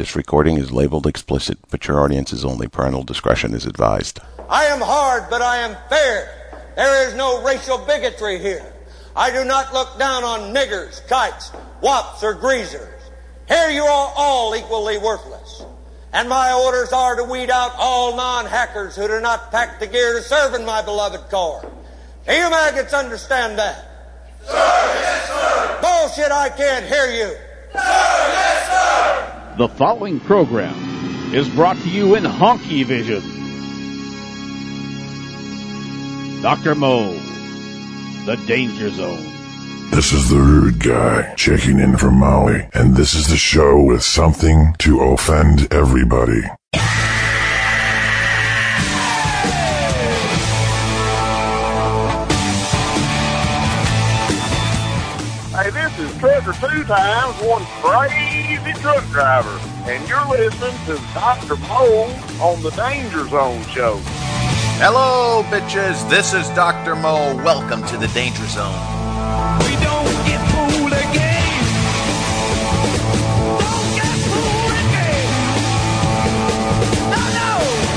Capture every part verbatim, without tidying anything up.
This recording is labeled explicit, but your audience is only. Parental discretion is advised. I am hard, but I am fair. There is no racial bigotry here. I do not look down on niggers, kites, wops, or greasers. Here you are all equally worthless. And my orders are to weed out all non-hackers who do not pack the gear to serve in my beloved corps. Do you maggots understand that? Sir, yes, sir. Bullshit, I can't hear you. Sir, yes, sir. The following program is brought to you in Honky Vision. Doctor Mo, The Danger Zone. This is the rude guy checking in from Maui, and this is the show with something to offend everybody. Hey, this is Trucker Two Times, one crazy truck driver, and you're listening to Doctor Mo on the Danger Zone show. Hello, bitches. This is Doctor Mo. Welcome to the Danger Zone. We don't get fooled again. Don't get fooled again. No, no.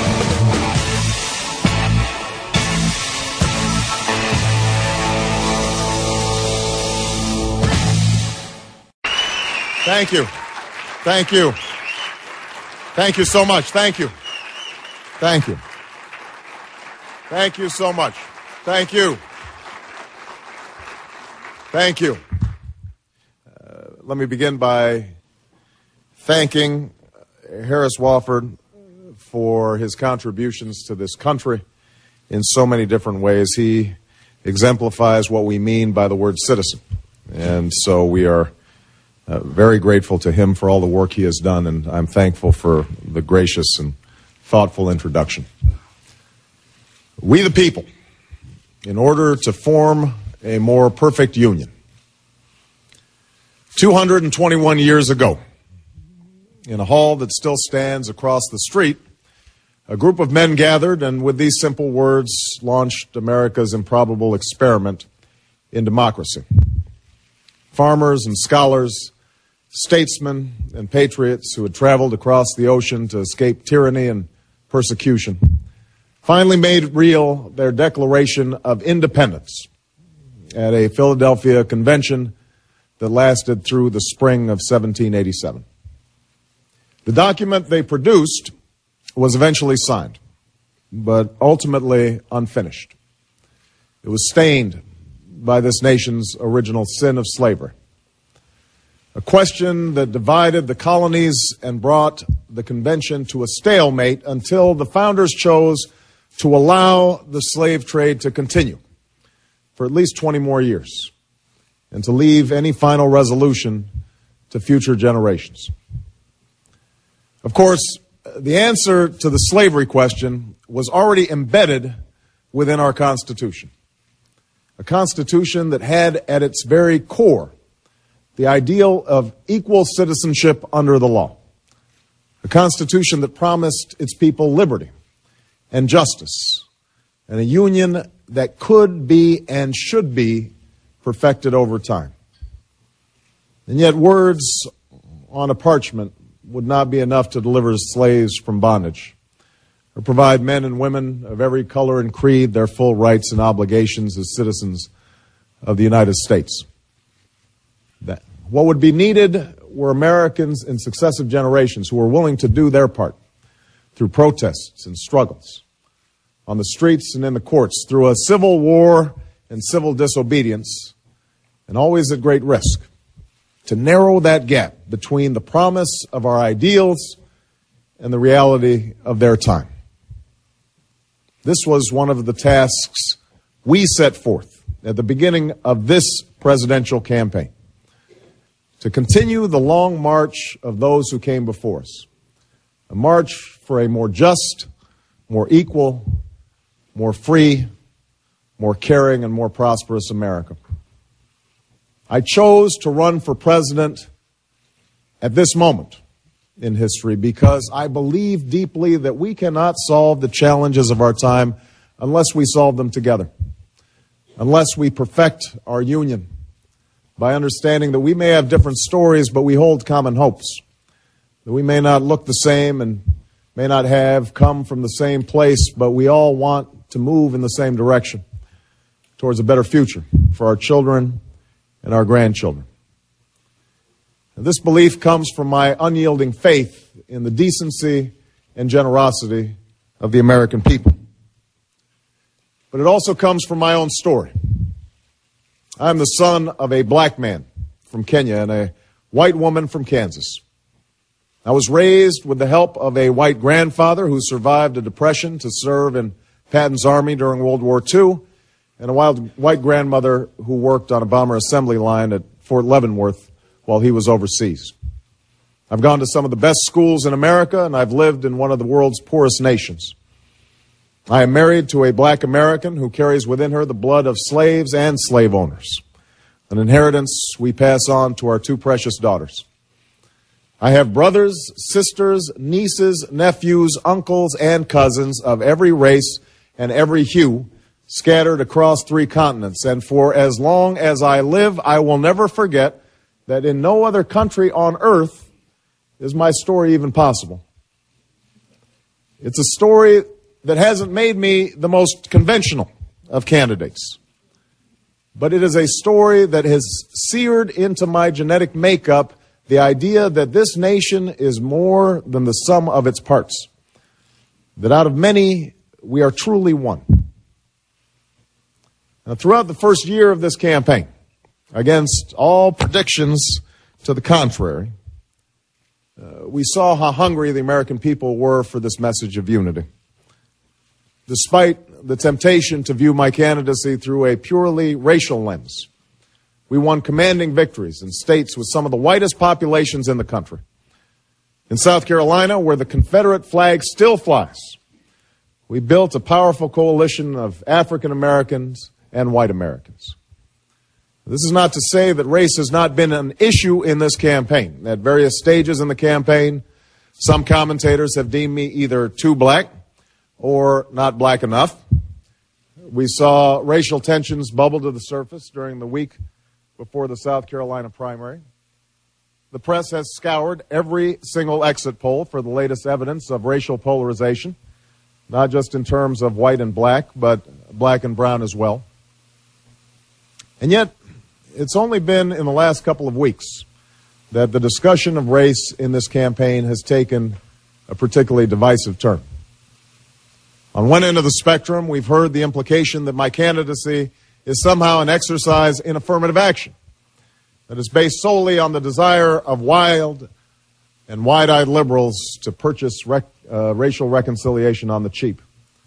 Thank you. Thank you. Thank you so much. Thank you. Thank you. Thank you so much. Thank you. Thank you. Uh, let me begin by thanking Harris Wofford for his contributions to this country in so many different ways. He exemplifies what we mean by the word citizen. And so we are uh, very grateful to him for all the work he has done, and I'm thankful for the gracious and thoughtful introduction. We the people, in order to form a more perfect union, two hundred twenty-one years ago, in a hall that still stands across the street, a group of men gathered and with these simple words launched America's improbable experiment in democracy. Farmers and scholars, statesmen and patriots who had traveled across the ocean to escape tyranny and persecution finally made real their Declaration of Independence at a Philadelphia convention that lasted through the spring of seventeen eighty-seven. The document they produced was eventually signed, but ultimately unfinished. It was stained by this nation's original sin of slavery, a question that divided the colonies and brought the convention to a stalemate until the founders chose to allow the slave trade to continue for at least twenty more years and to leave any final resolution to future generations. Of course, the answer to the slavery question was already embedded within our Constitution, a Constitution that had at its very core the ideal of equal citizenship under the law, a Constitution that promised its people liberty and justice, and a union that could be and should be perfected over time. And yet words on a parchment would not be enough to deliver slaves from bondage or provide men and women of every color and creed their full rights and obligations as citizens of the United States. That what would be needed were Americans in successive generations who were willing to do their part through protests and struggles on the streets and in the courts, through a civil war and civil disobedience, and always at great risk, to narrow that gap between the promise of our ideals and the reality of their time. This was one of the tasks we set forth at the beginning of this presidential campaign, to continue the long march of those who came before us, a march for a more just, more equal, more free, more caring, and more prosperous America. I chose to run for president at this moment in history because I believe deeply that we cannot solve the challenges of our time unless we solve them together, unless we perfect our union by understanding that we may have different stories, but we hold common hopes, that we may not look the same and may not have come from the same place, but we all want to move in the same direction towards a better future for our children and our grandchildren. And this belief comes from my unyielding faith in the decency and generosity of the American people. But it also comes from my own story. I'm the son of a black man from Kenya and a white woman from Kansas. I was raised with the help of a white grandfather who survived a depression to serve in Patton's army during World War Two, and a white grandmother who worked on a bomber assembly line at Fort Leavenworth while he was overseas. I've gone to some of the best schools in America, and I've lived in one of the world's poorest nations. I am married to a black American who carries within her the blood of slaves and slave owners, an inheritance we pass on to our two precious daughters. I have brothers, sisters, nieces, nephews, uncles, and cousins of every race and every hue scattered across three continents. And for as long as I live, I will never forget that in no other country on earth is my story even possible. It's a story that hasn't made me the most conventional of candidates, but it is a story that has seared into my genetic makeup the idea that this nation is more than the sum of its parts, that out of many, we are truly one. Now, throughout the first year of this campaign, against all predictions to the contrary, uh, we saw how hungry the American people were for this message of unity. Despite the temptation to view my candidacy through a purely racial lens, we won commanding victories in states with some of the whitest populations in the country. In South Carolina, where the Confederate flag still flies, we built a powerful coalition of African Americans and white Americans. This is not to say that race has not been an issue in this campaign. At various stages in the campaign, some commentators have deemed me either too black or not black enough. We saw racial tensions bubble to the surface during the week before the South Carolina primary. The press has scoured every single exit poll for the latest evidence of racial polarization, not just in terms of white and black, but black and brown as well. And yet, it's only been in the last couple of weeks that the discussion of race in this campaign has taken a particularly divisive turn. On one end of the spectrum, we've heard the implication that my candidacy is somehow an exercise in affirmative action that is based solely on the desire of wild and wide-eyed liberals to purchase rec- uh, racial reconciliation on the cheap.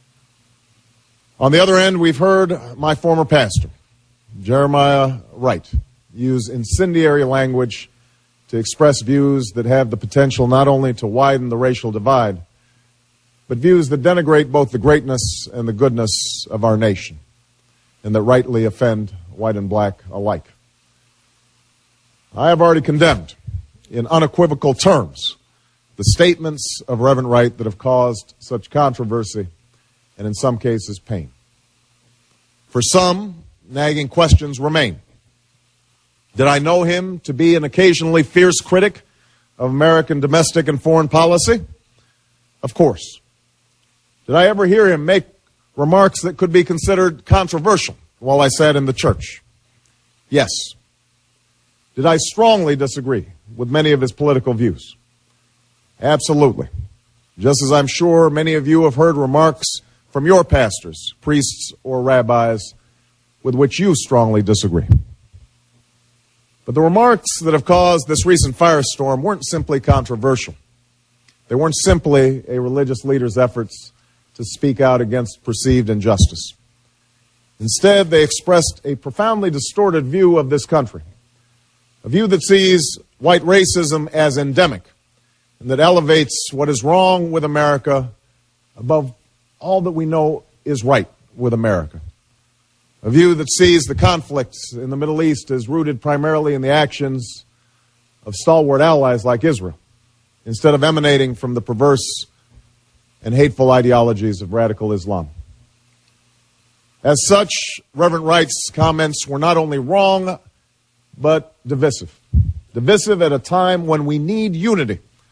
On the other end, we've heard my former pastor, Jeremiah Wright, use incendiary language to express views that have the potential not only to widen the racial divide, but views that denigrate both the greatness and the goodness of our nation, and that rightly offend white and black alike. I have already condemned, in unequivocal terms, the statements of Reverend Wright that have caused such controversy and, in some cases, pain. For some, nagging questions remain. Did I know him to be an occasionally fierce critic of American domestic and foreign policy? Of course. Did I ever hear him make remarks that could be considered controversial while I sat in the church? Yes. Did I strongly disagree with many of his political views? Absolutely. Just as I'm sure many of you have heard remarks from your pastors, priests, or rabbis with which you strongly disagree. But the remarks that have caused this recent firestorm weren't simply controversial. They weren't simply a religious leader's efforts to speak out against perceived injustice. Instead, they expressed a profoundly distorted view of this country, a view that sees white racism as endemic and that elevates what is wrong with America above all that we know is right with America. A view that sees the conflicts in the Middle East as rooted primarily in the actions of stalwart allies like Israel, instead of emanating from the perverse and hateful ideologies of radical Islam. As such, Reverend Wright's comments were not only wrong, but divisive. Divisive at a time when we need unity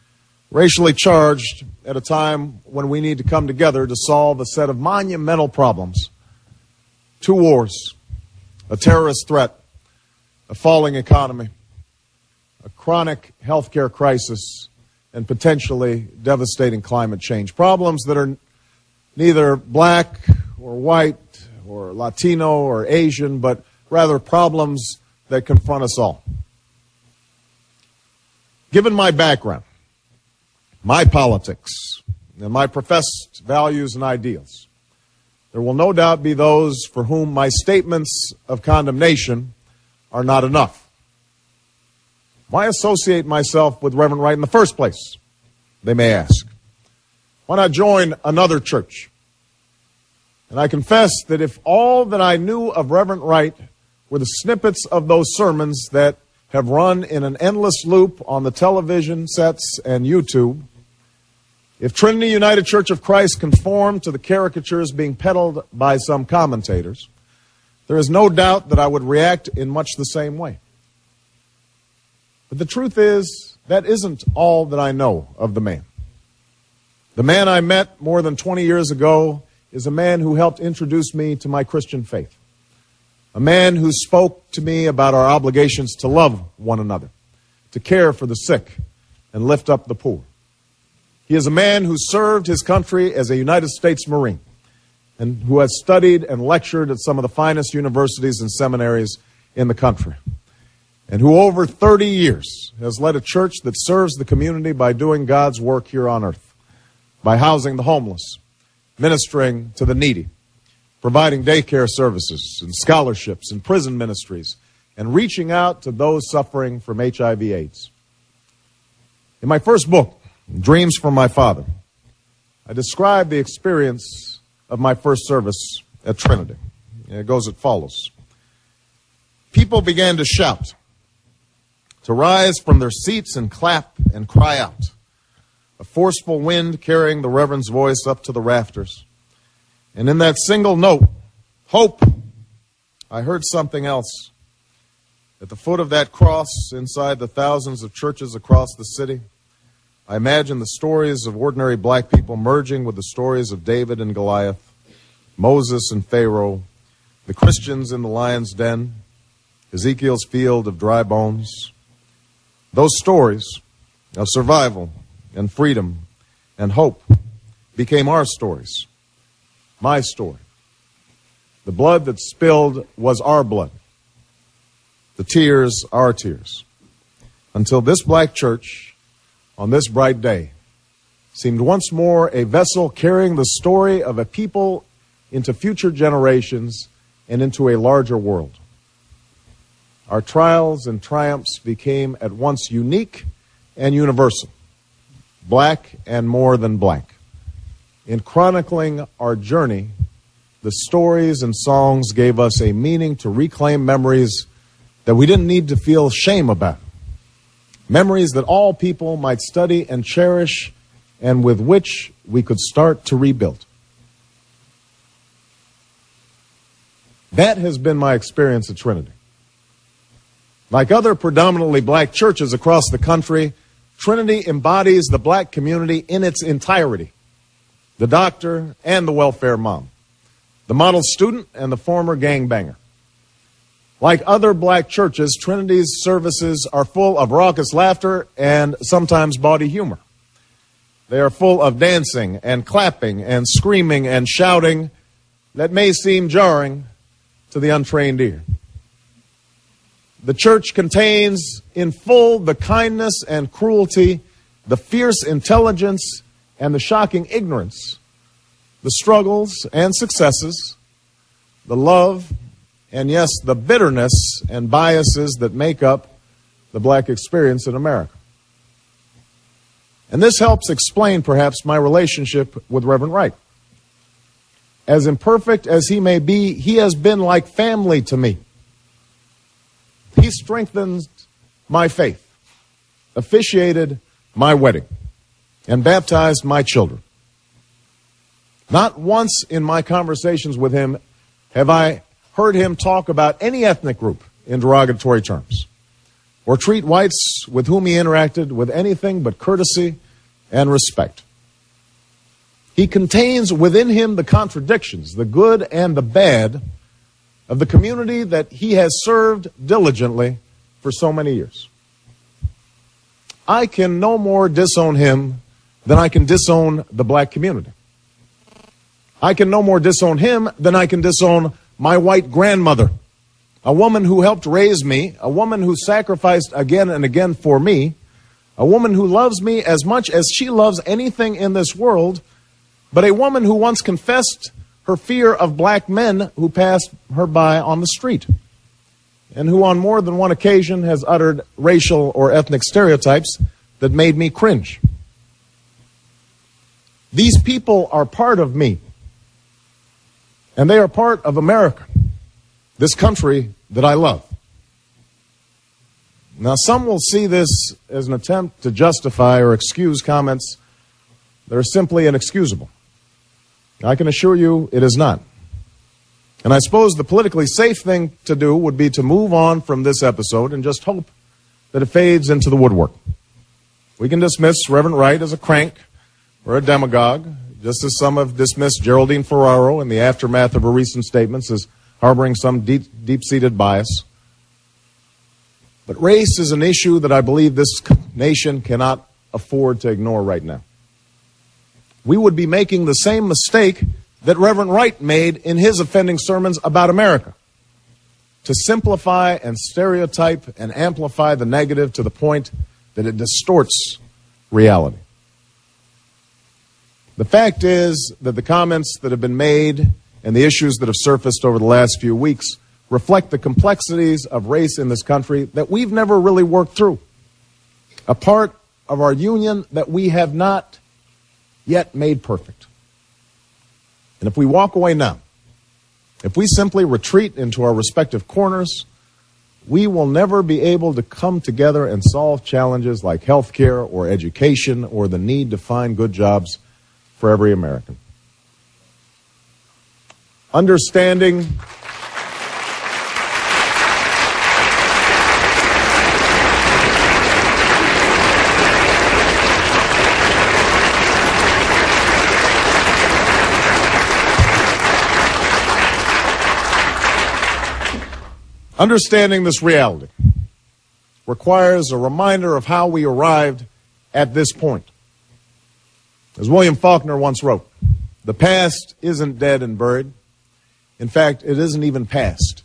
racially charged at a time when we need to come together to solve a set of monumental problems. Two wars, a terrorist threat, a falling economy, a chronic healthcare crisis, and potentially devastating climate change. Problems that are neither black or white or Latino or Asian, but rather problems that confront us all. Given my background, my politics, and my professed values and ideals, there will no doubt be those for whom my statements of condemnation are not enough. Why associate myself with Reverend Wright in the first place, they may ask? Why not join another church? And I confess that if all that I knew of Reverend Wright were the snippets of those sermons that have run in an endless loop on the television sets and YouTube, if Trinity United Church of Christ conformed to the caricatures being peddled by some commentators, there is no doubt that I would react in much the same way. But the truth is, that isn't all that I know of the man. The man I met more than twenty years ago is a man who helped introduce me to my Christian faith. A man who spoke to me about our obligations to love one another, to care for the sick, and lift up the poor. He is a man who served his country as a United States Marine and who has studied and lectured at some of the finest universities and seminaries in the country, and who over thirty years has led a church that serves the community by doing God's work here on earth, by housing the homeless, ministering to the needy, providing daycare services and scholarships and prison ministries, and reaching out to those suffering from H I V AIDS. In my first book, Dreams from My Father, I describe the experience of my first service at Trinity. And it goes as follows. People began to shout, to rise from their seats and clap and cry out. A forceful wind carrying the Reverend's voice up to the rafters. And in that single note, hope, I heard something else. At the foot of that cross, inside the thousands of churches across the city, I imagine the stories of ordinary black people merging with the stories of David and Goliath, Moses and Pharaoh, the Christians in the lion's den, Ezekiel's field of dry bones. Those stories of survival and freedom and hope became our stories, my story. The blood that spilled was our blood, the tears our tears, until this black church on this bright day seemed once more a vessel carrying the story of a people into future generations and into a larger world. Our trials and triumphs became at once unique and universal, black and more than black. In chronicling our journey, the stories and songs gave us a meaning to reclaim memories that we didn't need to feel shame about. Memories that all people might study and cherish, and with which we could start to rebuild. That has been my experience at Trinity. Like other predominantly black churches across the country, Trinity embodies the black community in its entirety. The doctor and the welfare mom, the model student and the former gangbanger. Like other black churches, Trinity's services are full of raucous laughter and sometimes bawdy humor. They are full of dancing and clapping and screaming and shouting that may seem jarring to the untrained ear. The church contains in full the kindness and cruelty, the fierce intelligence and the shocking ignorance, the struggles and successes, the love and, yes, the bitterness and biases that make up the black experience in America. And this helps explain, perhaps, my relationship with Reverend Wright. As imperfect as he may be, he has been like family to me. He strengthened my faith, officiated my wedding, and baptized my children. Not once in my conversations with him have I heard him talk about any ethnic group in derogatory terms, or treat whites with whom he interacted with anything but courtesy and respect. He contains within him the contradictions, the good and the bad, of the community that he has served diligently for so many years. I can no more disown him than I can disown the black community. I can no more disown him than I can disown my white grandmother, a woman who helped raise me, a woman who sacrificed again and again for me, a woman who loves me as much as she loves anything in this world, but a woman who once confessed her fear of black men who passed her by on the street, and who on more than one occasion has uttered racial or ethnic stereotypes that made me cringe. These people are part of me, and they are part of America, this country that I love. Now, some will see this as an attempt to justify or excuse comments that are simply inexcusable. I can assure you it is not. And I suppose the politically safe thing to do would be to move on from this episode and just hope that it fades into the woodwork. We can dismiss Reverend Wright as a crank or a demagogue, just as some have dismissed Geraldine Ferraro in the aftermath of her recent statements as harboring some deep, deep-seated bias. But race is an issue that I believe this nation cannot afford to ignore right now. We would be making the same mistake that Reverend Wright made in his offending sermons about America, to simplify and stereotype and amplify the negative to the point that it distorts reality. The fact is that the comments that have been made and the issues that have surfaced over the last few weeks reflect the complexities of race in this country that we've never really worked through, a part of our union that we have not yet made perfect. And if we walk away now, if we simply retreat into our respective corners, we will never be able to come together and solve challenges like health care or education or the need to find good jobs for every American. Understanding Understanding this reality requires a reminder of how we arrived at this point. As William Faulkner once wrote, the past isn't dead and buried. In fact, it isn't even past.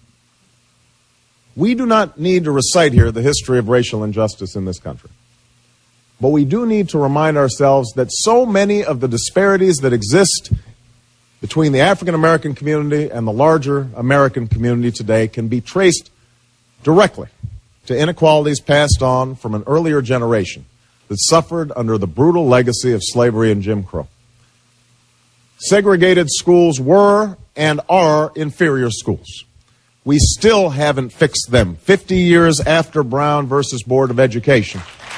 We do not need to recite here the history of racial injustice in this country. But we do need to remind ourselves that so many of the disparities that exist between the African American community and the larger American community today can be traced directly to inequalities passed on from an earlier generation that suffered under the brutal legacy of slavery and Jim Crow. Segregated schools were and are inferior schools. We still haven't fixed them fifty years after Brown versus Board of Education.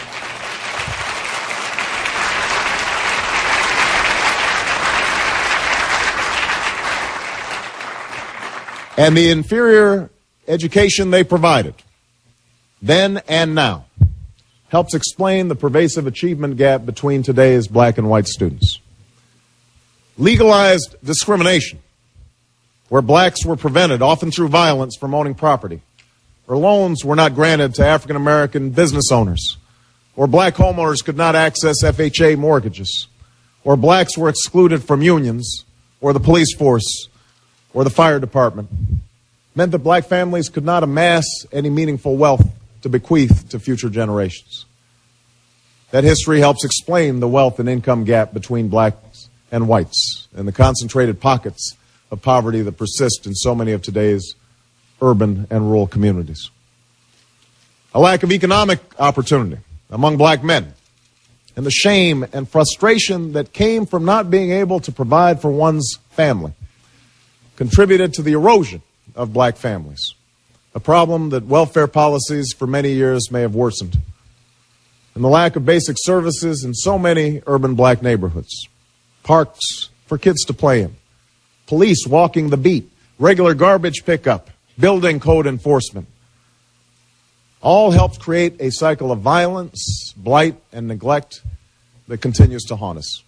And the inferior education they provided, then and now, helps explain the pervasive achievement gap between today's black and white students. Legalized discrimination, where blacks were prevented, often through violence, from owning property, or loans were not granted to African American business owners, or black homeowners could not access F H A mortgages, or blacks were excluded from unions, or the police force, or the fire department, meant that black families could not amass any meaningful wealth to bequeath to future generations. That history helps explain the wealth and income gap between blacks and whites and the concentrated pockets of poverty that persist in so many of today's urban and rural communities. A lack of economic opportunity among black men and the shame and frustration that came from not being able to provide for one's family contributed to the erosion of black families, a problem that welfare policies for many years may have worsened, and the lack of basic services in so many urban black neighborhoods, parks for kids to play in, police walking the beat, regular garbage pickup, building code enforcement, all helped create a cycle of violence, blight, and neglect that continues to haunt us.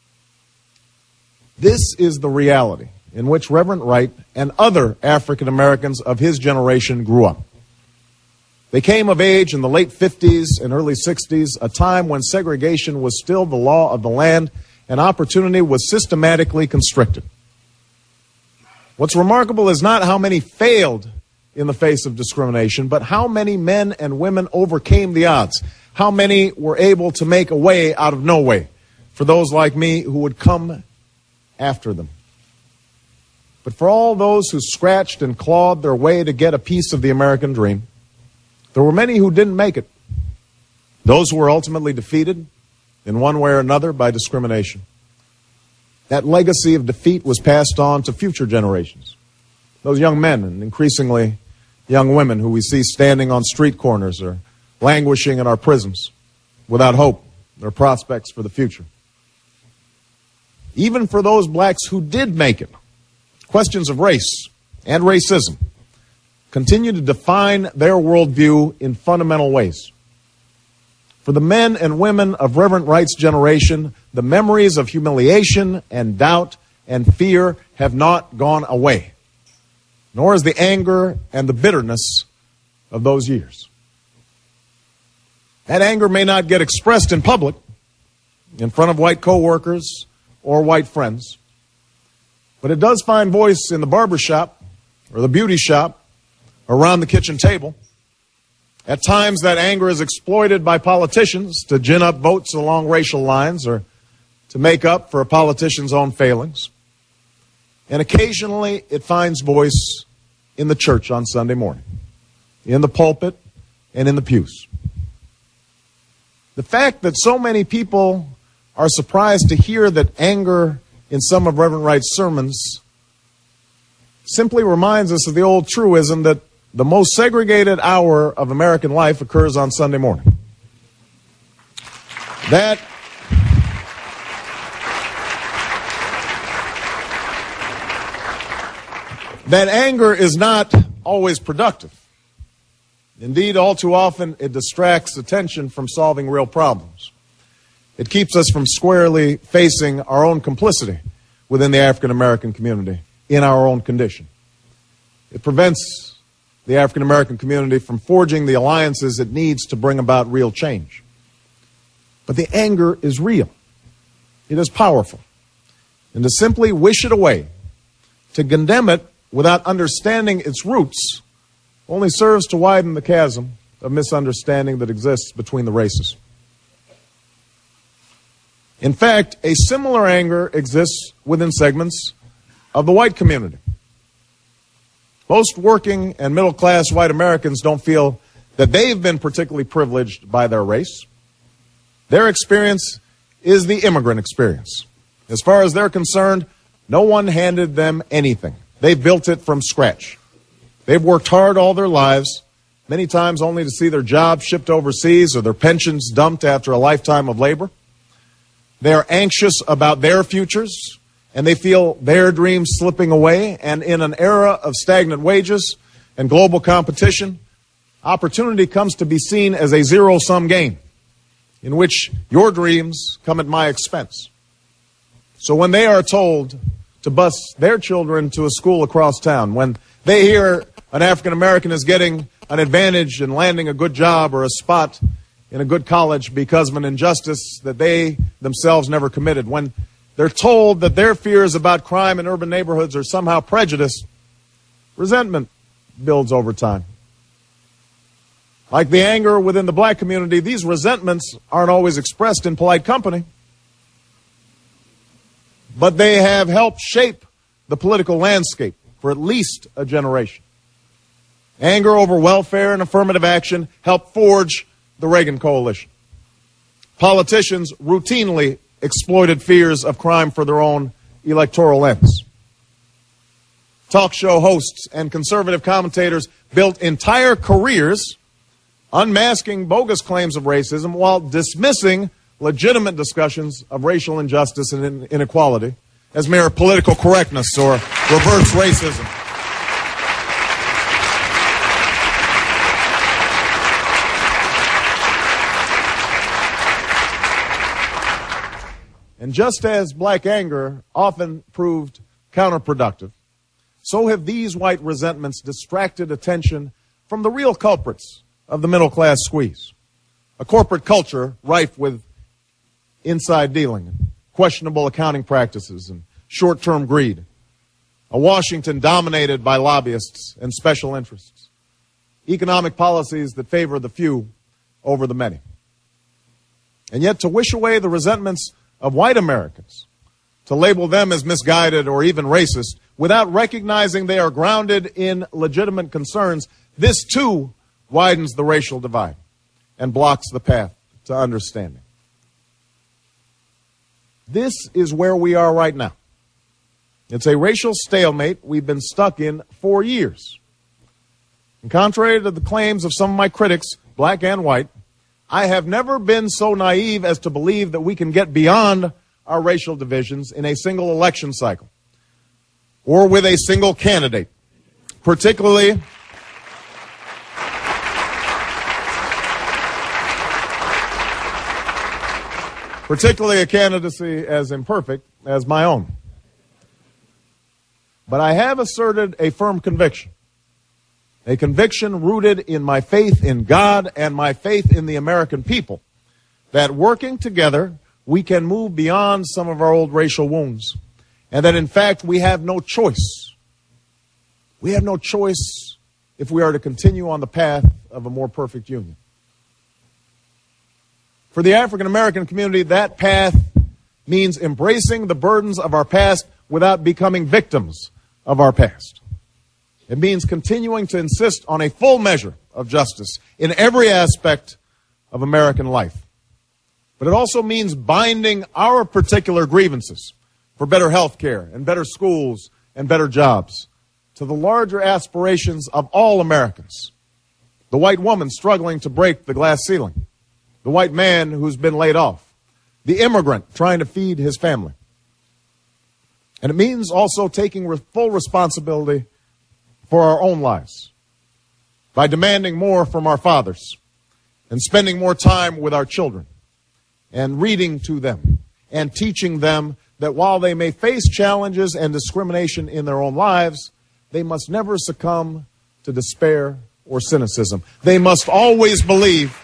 This is the reality in which Reverend Wright and other African Americans of his generation grew up. They came of age in the late fifties and early sixties, a time when segregation was still the law of the land and opportunity was systematically constricted. What's remarkable is not how many failed in the face of discrimination, but how many men and women overcame the odds, how many were able to make a way out of no way for those like me who would come after them. But for all those who scratched and clawed their way to get a piece of the American dream, there were many who didn't make it. Those who were ultimately defeated in one way or another by discrimination. That legacy of defeat was passed on to future generations. Those young men and increasingly young women who we see standing on street corners or languishing in our prisons without hope or prospects for the future. Even for those blacks who did make it, questions of race and racism continue to define their worldview in fundamental ways. For the men and women of Reverend Wright's generation, the memories of humiliation and doubt and fear have not gone away, nor is the anger and the bitterness of those years. That anger may not get expressed in public, in front of white coworkers or white friends, but it does find voice in the barber shop or the beauty shop, around the kitchen table. At times, that anger is exploited by politicians to gin up votes along racial lines or to make up for a politician's own failings. And occasionally, it finds voice in the church on Sunday morning, in the pulpit and in the pews. The fact that so many people are surprised to hear that anger in some of Reverend Wright's sermons simply reminds us of the old truism that the most segregated hour of American life occurs on Sunday morning. That that anger is not always productive. Indeed, all too often it distracts attention from solving real problems. It keeps us from squarely facing our own complicity within the African American community in our own condition. It prevents the African American community from forging the alliances it needs to bring about real change. But the anger is real. It is powerful. And to simply wish it away, to condemn it without understanding its roots, only serves to widen the chasm of misunderstanding that exists between the races. In fact, a similar anger exists within segments of the white community. Most working and middle-class white Americans don't feel that they've been particularly privileged by their race. Their experience is the immigrant experience. As far as they're concerned, no one handed them anything. They built it from scratch. They've worked hard all their lives, many times only to see their jobs shipped overseas or their pensions dumped after a lifetime of labor. They are anxious about their futures, and they feel their dreams slipping away. And in an era of stagnant wages and global competition, opportunity comes to be seen as a zero-sum game in which your dreams come at my expense. So when they are told to bus their children to a school across town, when they hear an African American is getting an advantage in landing a good job or a spot in a good college because of an injustice that they themselves never committed, when they're told that their fears about crime in urban neighborhoods are somehow prejudiced, resentment builds over time. Like the anger within the black community, these resentments aren't always expressed in polite company, but they have helped shape the political landscape for at least a generation. Anger over welfare and affirmative action helped forge the Reagan coalition. Politicians routinely exploited fears of crime for their own electoral ends. Talk show hosts and conservative commentators built entire careers unmasking bogus claims of racism while dismissing legitimate discussions of racial injustice and inequality as mere political correctness or reverse racism. And just as black anger often proved counterproductive, so have these white resentments distracted attention from the real culprits of the middle class squeeze. A corporate culture rife with inside dealing, and questionable accounting practices, and short-term greed. A Washington dominated by lobbyists and special interests. Economic policies that favor the few over the many. And yet to wish away the resentments of white Americans, to label them as misguided or even racist, without recognizing they are grounded in legitimate concerns, this too widens the racial divide and blocks the path to understanding. This is where we are right now. It's a racial stalemate we've been stuck in for years. And contrary to the claims of some of my critics, black and white, I have never been so naive as to believe that we can get beyond our racial divisions in a single election cycle or with a single candidate, particularly particularly a candidacy as imperfect as my own. But I have asserted a firm conviction, a conviction rooted in my faith in God and my faith in the American people, that working together we can move beyond some of our old racial wounds, and that in fact we have no choice. We have no choice if we are to continue on the path of a more perfect union. For the African American community, that path means embracing the burdens of our past without becoming victims of our past. It means continuing to insist on a full measure of justice in every aspect of American life. But it also means binding our particular grievances for better health care and better schools and better jobs to the larger aspirations of all Americans. The white woman struggling to break the glass ceiling. The white man who's been laid off. The immigrant trying to feed his family. And it means also taking re- full responsibility for our own lives by demanding more from our fathers and spending more time with our children and reading to them and teaching them that while they may face challenges and discrimination in their own lives, they must never succumb to despair or cynicism. They must always believe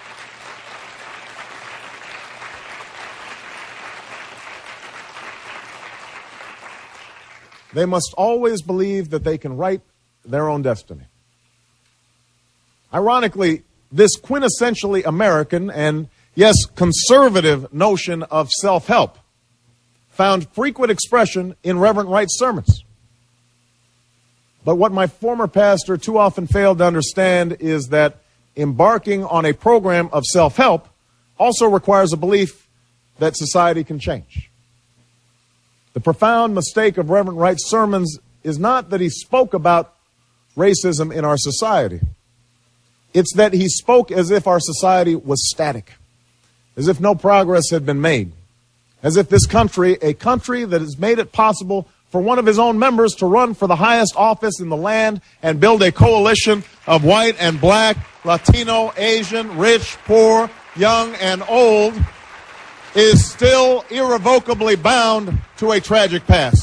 They must always believe that they can write their own destiny. Ironically, this quintessentially American and, yes, conservative notion of self-help found frequent expression in Reverend Wright's sermons. But what my former pastor too often failed to understand is that embarking on a program of self-help also requires a belief that society can change. The profound mistake of Reverend Wright's sermons is not that he spoke about racism in our society. It's that he spoke as if our society was static, as if no progress had been made, as if this country, a country that has made it possible for one of his own members to run for the highest office in the land and build a coalition of white and black, Latino, Asian, rich, poor, young, and old, is still irrevocably bound to a tragic past.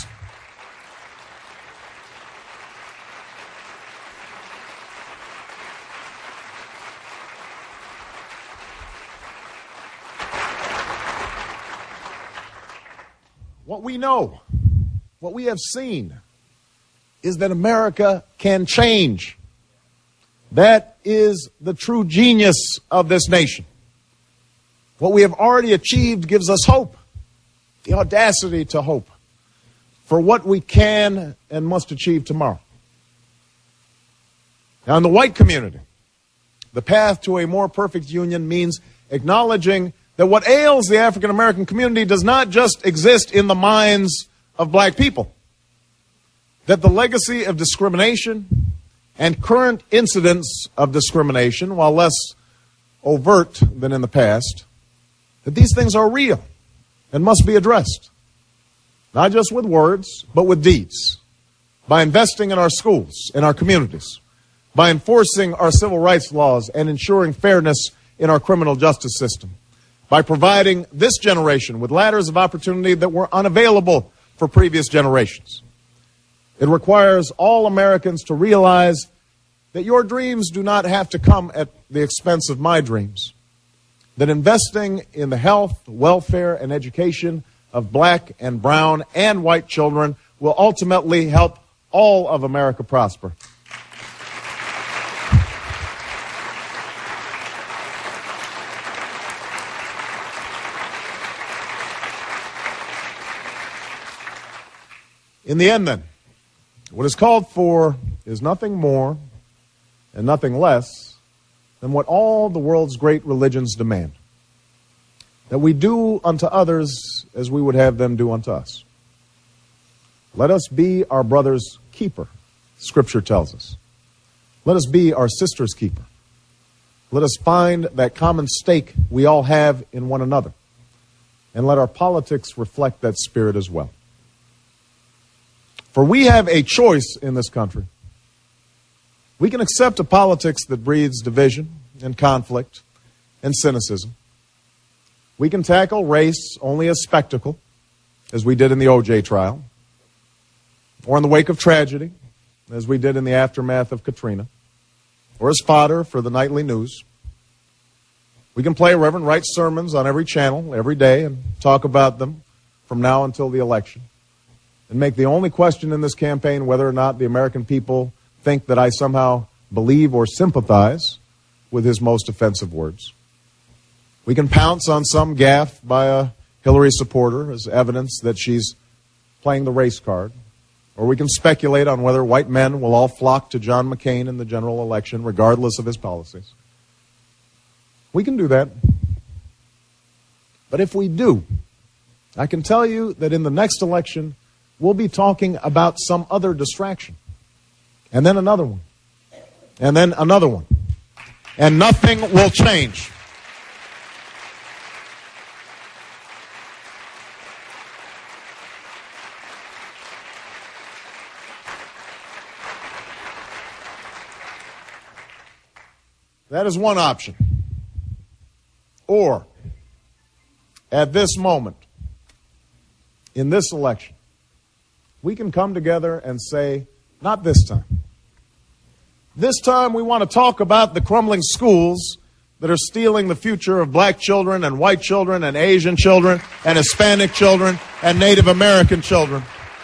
What we know, what we have seen, is that America can change. That is the true genius of this nation. What we have already achieved gives us hope, the audacity to hope for what we can and must achieve tomorrow. Now, in the white community, the path to a more perfect union means acknowledging that what ails the African American community does not just exist in the minds of black people. That the legacy of discrimination and current incidents of discrimination, while less overt than in the past, that these things are real and must be addressed, not just with words, but with deeds, by investing in our schools, in our communities, by enforcing our civil rights laws and ensuring fairness in our criminal justice system, by providing this generation with ladders of opportunity that were unavailable for previous generations. It requires all Americans to realize that your dreams do not have to come at the expense of my dreams, that investing in the health, welfare, and education of black and brown and white children will ultimately help all of America prosper. In the end, then, what is called for is nothing more and nothing less than what all the world's great religions demand, that we do unto others as we would have them do unto us. Let us be our brother's keeper, Scripture tells us. Let us be our sister's keeper. Let us find that common stake we all have in one another, and let our politics reflect that spirit as well. For we have a choice in this country. We can accept a politics that breeds division and conflict and cynicism. We can tackle race only as spectacle, as we did in the O J trial, or in the wake of tragedy, as we did in the aftermath of Katrina, or as fodder for the nightly news. We can play Reverend Wright's sermons on every channel every day and talk about them from now until the election, and make the only question in this campaign whether or not the American people think that I somehow believe or sympathize with his most offensive words. We can pounce on some gaffe by a Hillary supporter as evidence that she's playing the race card. Or we can speculate on whether white men will all flock to John McCain in the general election, regardless of his policies. We can do that. But if we do, I can tell you that in the next election, we'll be talking about some other distraction. And then another one. And then another one. And nothing will change. That is one option. Or, at this moment, in this election, we can come together and say, not this time. This time we want to talk about the crumbling schools that are stealing the future of black children and white children and Asian children and Hispanic children and Native American children.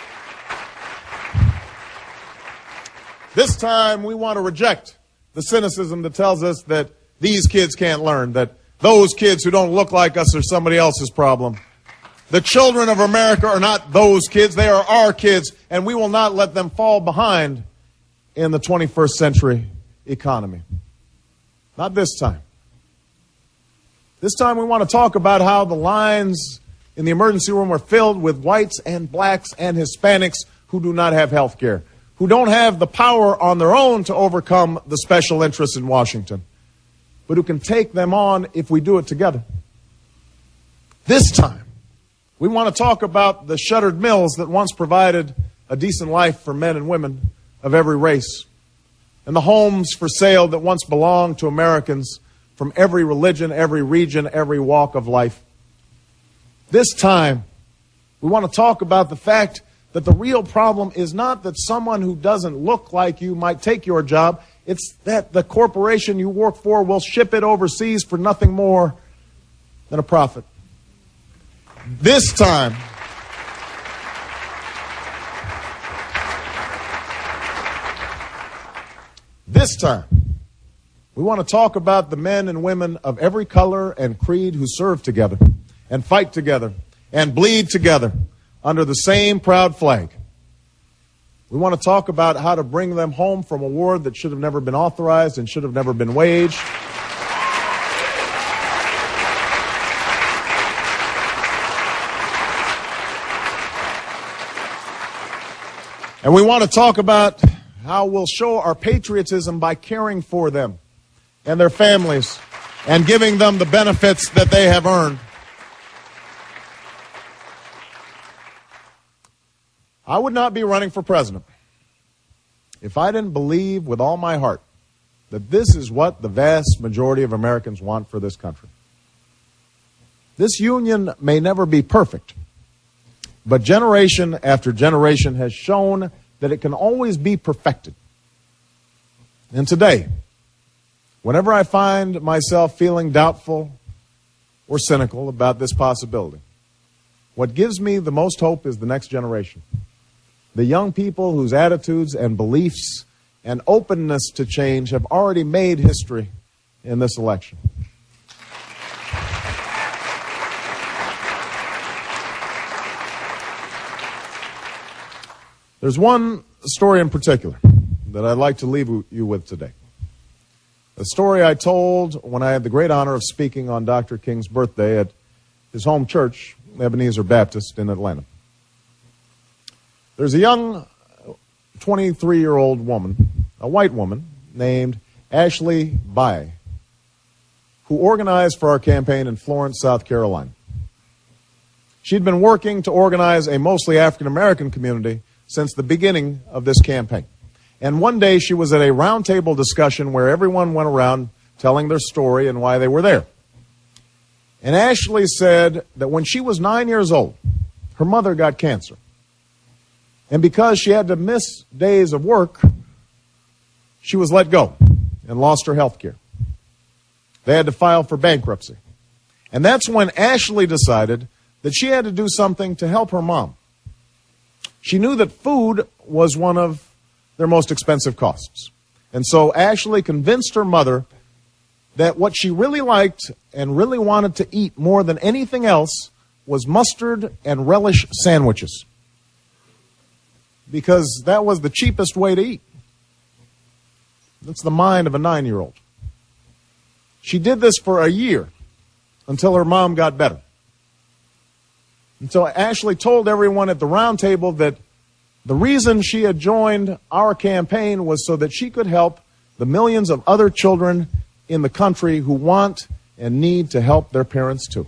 This time we want to reject the cynicism that tells us that these kids can't learn, that those kids who don't look like us are somebody else's problem. The children of America are not those kids, they are our kids, and we will not let them fall behind in the twenty-first century economy. Not this time. This time we want to talk about how the lines in the emergency room are filled with whites and blacks and Hispanics who do not have health care, who don't have the power on their own to overcome the special interests in Washington, but who can take them on if we do it together. This time, we want to talk about the shuttered mills that once provided a decent life for men and women of every race, and the homes for sale that once belonged to Americans from every religion, every region, every walk of life. This time, we want to talk about the fact that the real problem is not that someone who doesn't look like you might take your job. It's that the corporation you work for will ship it overseas for nothing more than a profit. This time, this time, we want to talk about the men and women of every color and creed who serve together and fight together and bleed together under the same proud flag. We want to talk about how to bring them home from a war that should have never been authorized and should have never been waged. And we want to talk about how we'll show our patriotism by caring for them and their families and giving them the benefits that they have earned. I would not be running for president if I didn't believe with all my heart that this is what the vast majority of Americans want for this country. This union may never be perfect, but generation after generation has shown that it can always be perfected. And today, whenever I find myself feeling doubtful or cynical about this possibility, what gives me the most hope is the next generation. The young people whose attitudes and beliefs and openness to change have already made history in this election. There's one story in particular that I'd like to leave you with today. A story I told when I had the great honor of speaking on Doctor King's birthday at his home church, Ebenezer Baptist in Atlanta. There's a young twenty-three-year-old woman, a white woman, named Ashley Bai, who organized for our campaign in Florence, South Carolina. She'd been working to organize a mostly African-American community since the beginning of this campaign. And one day she was at a roundtable discussion where everyone went around telling their story and why they were there. And Ashley said that when she was nine years old, her mother got cancer. And because she had to miss days of work, she was let go and lost her health care. They had to file for bankruptcy. And that's when Ashley decided that she had to do something to help her mom. She knew that food was one of their most expensive costs. And so Ashley convinced her mother that what she really liked and really wanted to eat more than anything else was mustard and relish sandwiches, because that was the cheapest way to eat. That's the mind of a nine-year-old. She did this for a year until her mom got better. And so Ashley told everyone at the round table that the reason she had joined our campaign was so that she could help the millions of other children in the country who want and need to help their parents too.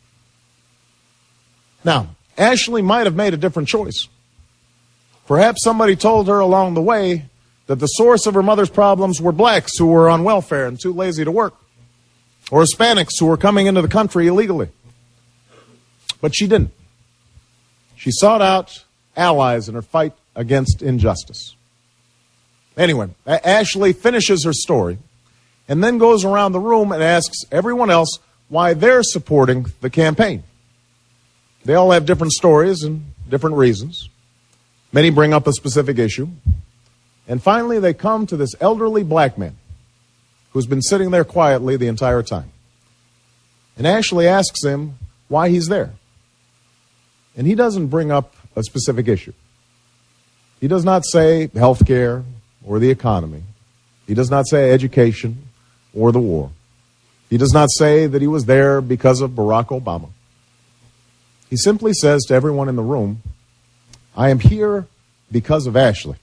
Now, Ashley might have made a different choice. Perhaps somebody told her along the way that the source of her mother's problems were blacks who were on welfare and too lazy to work, or Hispanics who were coming into the country illegally. But she didn't. She sought out allies in her fight against injustice. Anyway, Ashley finishes her story and then goes around the room and asks everyone else why they're supporting the campaign. They all have different stories and different reasons. Many bring up a specific issue. And finally, they come to this elderly black man who's been sitting there quietly the entire time. And Ashley asks him why he's there. And he doesn't bring up a specific issue. He does not say health care or the economy. He does not say education or the war. He does not say that he was there because of Barack Obama. He simply says to everyone in the room, I am here because of Ashley.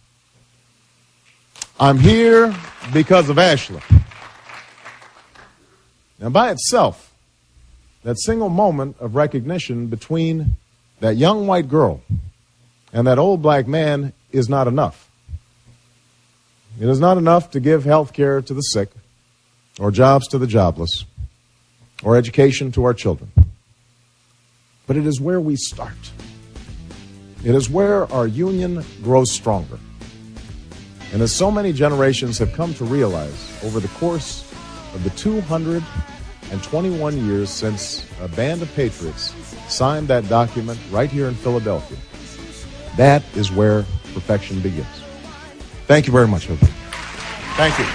I'm here because of Ashley. Now, by itself, that single moment of recognition between that young white girl and that old black man is not enough. It is not enough to give health care to the sick, or jobs to the jobless, or education to our children. But it is where we start. It is where our union grows stronger. And as so many generations have come to realize over the course of the two hundred twenty-one years since a band of patriots signed that document right here in Philadelphia, that is where perfection begins. Thank you very much, everybody. Thank you.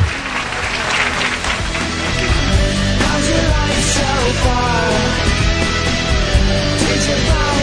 How's your life so far? Did you